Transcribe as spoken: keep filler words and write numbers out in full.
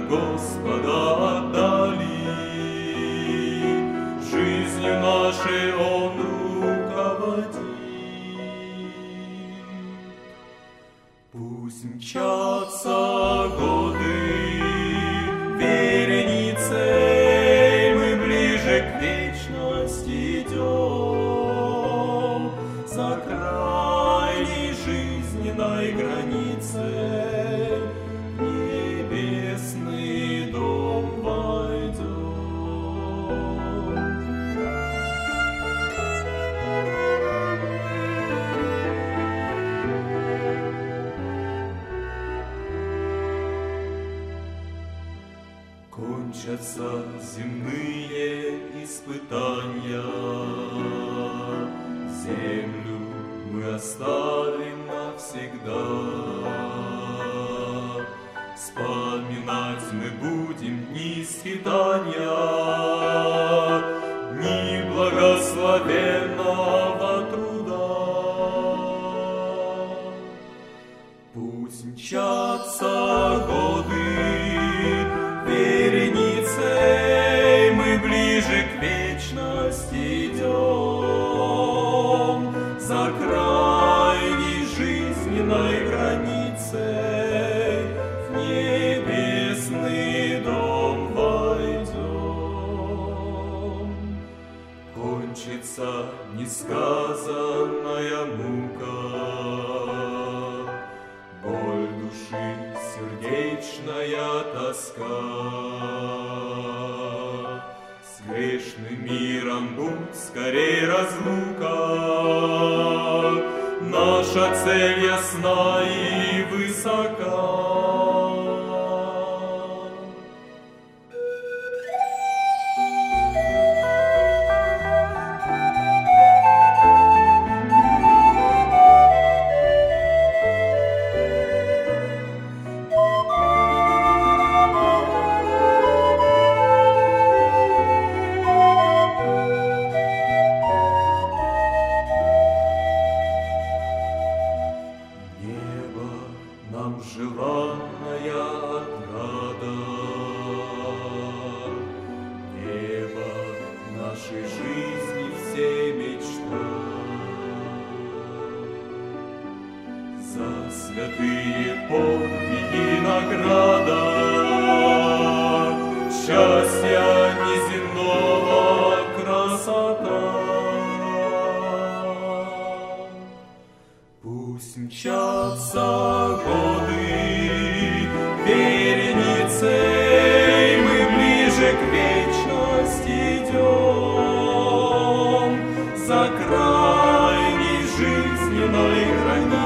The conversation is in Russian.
Господа отдали, жизнью нашей Он руководит. Пусть мчатся годы вереницей, мы ближе к вечности идем, за крайней жизненной границей в небесный дом войдем. Кончатся земные испытания, землю мы оставим навсегда. Вспоминать мы будем дни скитания, дни благословенного труда. Пусть мчатся годы вереницей, мы ближе к вечности идем, за крайней жизненной границей в небесный дом войдем. Кончится несказанная мука, боль души, сердечная тоска. С грешным миром будь скорей разлука, наша цель ясна и высока. Нам желанная отрада, небо нашей жизни всей мечта. За святые подвиги награда, счастья неземного красота. Пусть мчатся годы вереницей, мы ближе к вечности идем, за крайней жизненной границей